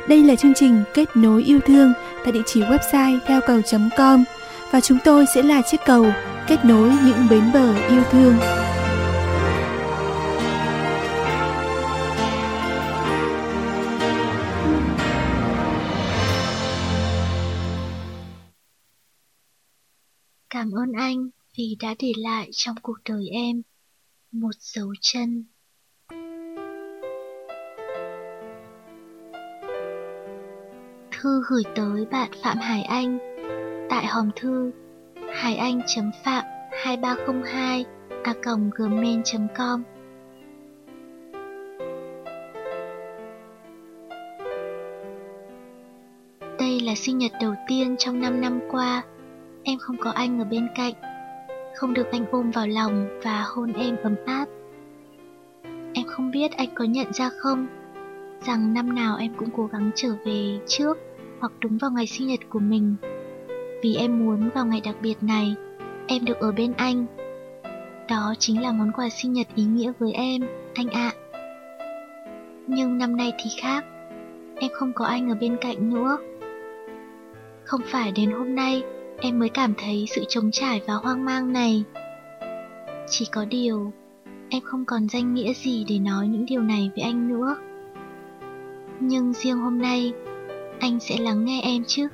Đây là chương trình Kết nối yêu thương tại địa chỉ website theo cầu.com và chúng tôi sẽ là chiếc cầu kết nối những bến bờ yêu thương. Cảm ơn anh vì đã để lại trong cuộc đời em một dấu chân. Thư gửi tới bạn Phạm Hải Anh tại hòm thư haianh.phạm2302@gmail.com. Đây là sinh nhật đầu tiên trong 5 năm qua. Em không có anh ở bên cạnh, không được anh ôm vào lòng và hôn em ấm áp. Em không biết anh có nhận ra không, rằng năm nào em cũng cố gắng trở về trước hoặc đúng vào ngày sinh nhật của mình, vì em muốn vào ngày đặc biệt này, em được ở bên anh. Đó chính là món quà sinh nhật ý nghĩa với em, anh ạ. Nhưng năm nay thì khác, em không có anh ở bên cạnh nữa. Không phải đến hôm nay em mới cảm thấy sự trống trải và hoang mang này. Chỉ có điều, em không còn danh nghĩa gì để nói những điều này với anh nữa. Nhưng riêng hôm nay, anh sẽ lắng nghe em chứ.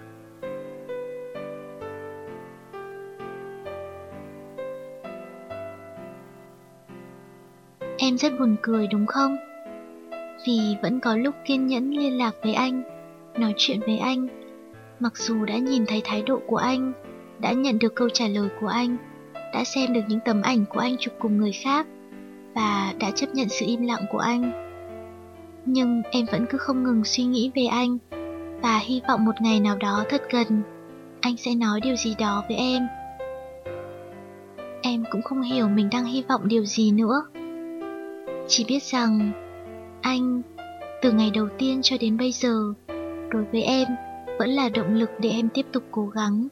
Em rất buồn cười đúng không? Vì vẫn có lúc kiên nhẫn liên lạc với anh, nói chuyện với anh, mặc dù đã nhìn thấy thái độ của anh, đã nhận được câu trả lời của anh, đã xem được những tấm ảnh của anh chụp cùng người khác và đã chấp nhận sự im lặng của anh. Nhưng em vẫn cứ không ngừng suy nghĩ về anh và hy vọng một ngày nào đó thật gần, anh sẽ nói điều gì đó với em. Em cũng không hiểu mình đang hy vọng điều gì nữa. Chỉ biết rằng anh, từ ngày đầu tiên cho đến bây giờ, đối với em vẫn là động lực để em tiếp tục cố gắng.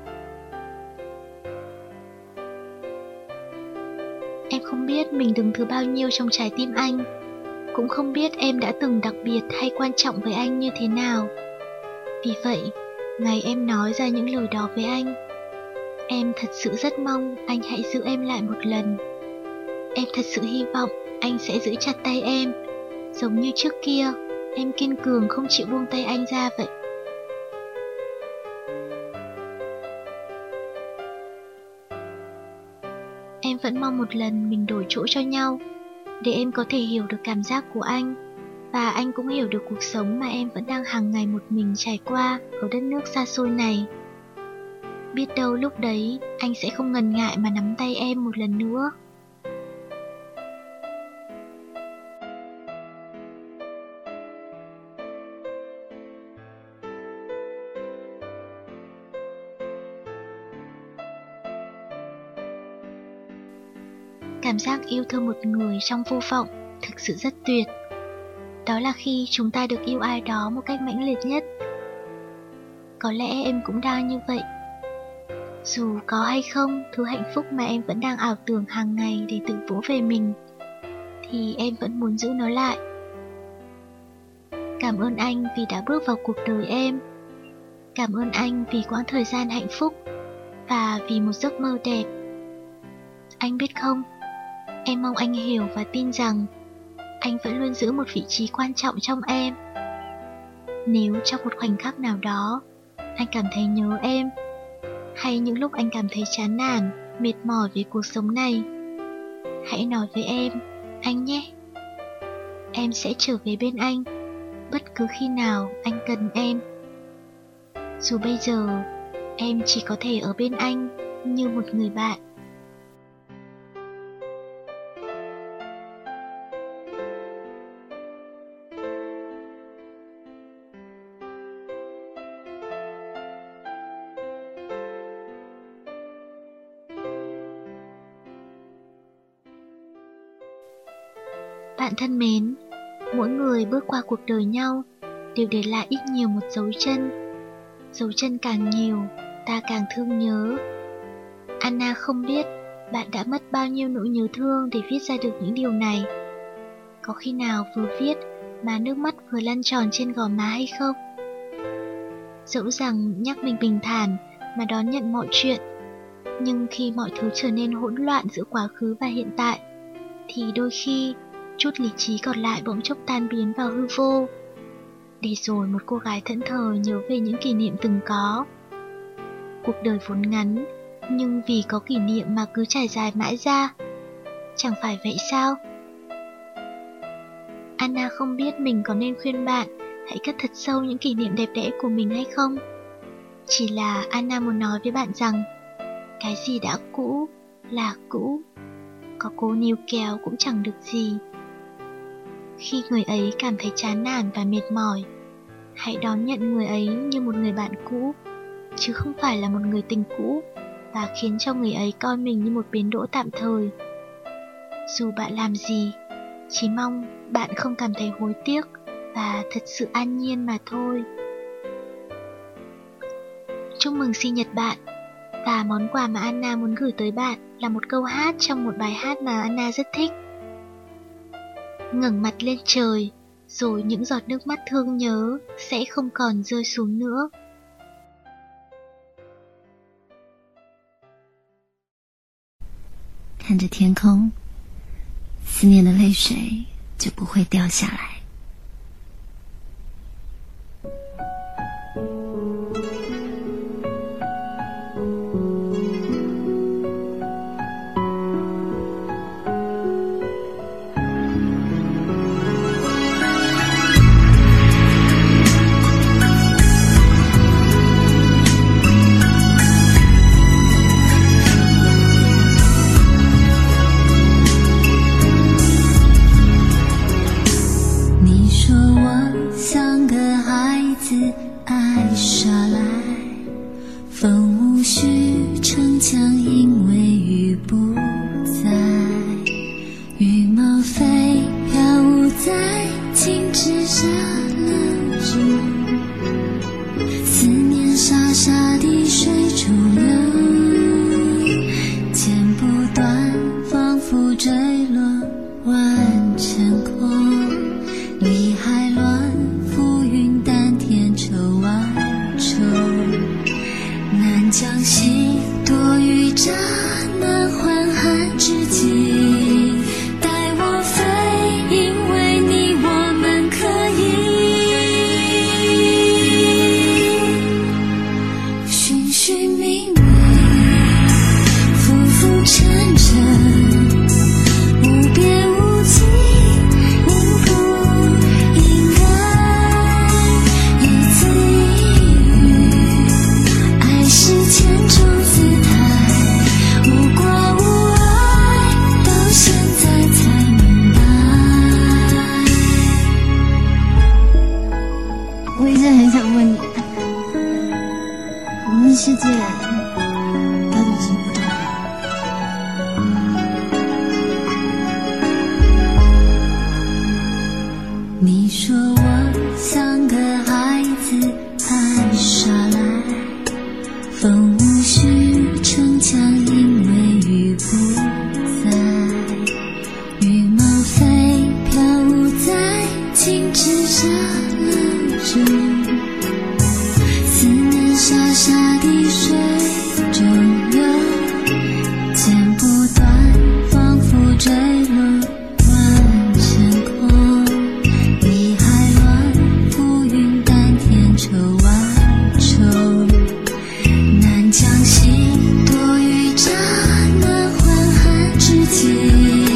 Em không biết mình đứng thứ bao nhiêu trong trái tim anh, cũng không biết em đã từng đặc biệt hay quan trọng với anh như thế nào. Vì vậy, ngày em nói ra những lời đó với anh, em thật sự rất mong anh hãy giữ em lại một lần. Em thật sự hy vọng anh sẽ giữ chặt tay em, giống như trước kia, em kiên cường không chịu buông tay anh ra vậy. Em vẫn mong một lần mình đổi chỗ cho nhau, để em có thể hiểu được cảm giác của anh, và anh cũng hiểu được cuộc sống mà em vẫn đang hàng ngày một mình trải qua ở đất nước xa xôi này. Biết đâu lúc đấy anh sẽ không ngần ngại mà nắm tay em một lần nữa. Cảm giác yêu thương một người trong vô vọng thực sự rất tuyệt. Đó là khi chúng ta được yêu ai đó một cách mãnh liệt nhất. Có lẽ em cũng đang như vậy. Dù có hay không, thứ hạnh phúc mà em vẫn đang ảo tưởng hàng ngày để tự vỗ về mình, thì em vẫn muốn giữ nó lại. Cảm ơn anh vì đã bước vào cuộc đời em. Cảm ơn anh vì quãng thời gian hạnh phúc và vì một giấc mơ đẹp. Anh biết không, em mong anh hiểu và tin rằng anh vẫn luôn giữ một vị trí quan trọng trong em. Nếu trong một khoảnh khắc nào đó anh cảm thấy nhớ em, hay những lúc anh cảm thấy chán nản, mệt mỏi với cuộc sống này, hãy nói với em, anh nhé. Em sẽ trở về bên anh bất cứ khi nào anh cần em. Dù bây giờ em chỉ có thể ở bên anh như một người bạn. Bạn thân mến, mỗi người bước qua cuộc đời nhau đều để lại ít nhiều một dấu chân. Dấu chân càng nhiều, ta càng thương nhớ. Anna không biết bạn đã mất bao nhiêu nỗi nhớ thương để viết ra được những điều này. Có khi nào vừa viết, mà nước mắt vừa lăn tròn trên gò má hay không? Dẫu rằng nhắc mình bình thản mà đón nhận mọi chuyện, nhưng khi mọi thứ trở nên hỗn loạn giữa quá khứ và hiện tại, thì đôi khi chút lý trí còn lại bỗng chốc tan biến vào hư vô. Để rồi một cô gái thẫn thờ nhớ về những kỷ niệm từng có. Cuộc đời vốn ngắn, nhưng vì có kỷ niệm mà cứ trải dài mãi ra. Chẳng phải vậy sao? Anna không biết mình có nên khuyên bạn hãy cất thật sâu những kỷ niệm đẹp đẽ của mình hay không. Chỉ là Anna muốn nói với bạn rằng cái gì đã cũ là cũ, có cố níu kéo cũng chẳng được gì. Khi người ấy cảm thấy chán nản và mệt mỏi, hãy đón nhận người ấy như một người bạn cũ, chứ không phải là một người tình cũ, và khiến cho người ấy coi mình như một bến đỗ tạm thời. Dù bạn làm gì, chỉ mong bạn không cảm thấy hối tiếc và thật sự an nhiên mà thôi. Chúc mừng sinh nhật bạn, và món quà mà Anna muốn gửi tới bạn là một câu hát trong một bài hát mà Anna rất thích. Ngẩng mặt lên trời, rồi những giọt nước mắt thương nhớ sẽ không còn rơi xuống nữa. 看着天空，思念的泪水就不会掉下来。世界到底重不重要？你说我像个孩子，太傻赖，风无需逞强，因为雨不在，羽毛飞飘舞在静止下了住，思念傻傻地水中游，剪不断，仿佛坠落乱成空，你还乱浮云淡甜愁万愁，难将心多余乍暖还寒之际，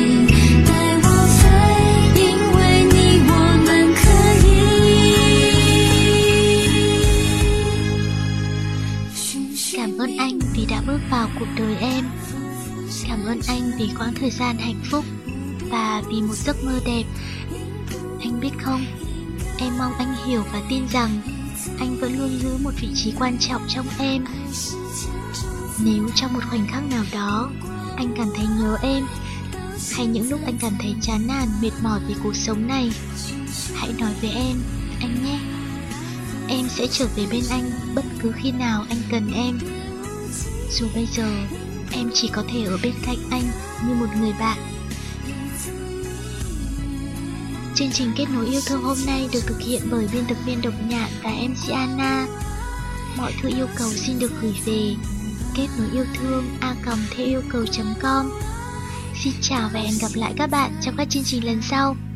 Cảm ơn anh vì đã bước vào cuộc đời em. Cảm ơn anh vì quãng thời gian hạnh phúc và vì một giấc mơ đẹp. Anh biết không, em mong anh hiểu và tin rằng anh vẫn luôn giữ một vị trí quan trọng trong em. Nếu trong một khoảnh khắc nào đó anh cảm thấy nhớ em, hay những lúc anh cảm thấy chán nản, mệt mỏi vì cuộc sống này, hãy nói với em, anh nhé. Em sẽ trở về bên anh bất cứ khi nào anh cần em. Dù bây giờ em chỉ có thể ở bên cạnh anh như một người bạn. Chương trình Kết nối yêu thương hôm nay được thực hiện bởi biên tập viên Độc Nhạn và MC Anna. Mọi thư yêu cầu xin được gửi về kết nối yêu thương @theoiêu cầu.com. Xin chào và hẹn gặp lại các bạn trong các chương trình lần sau.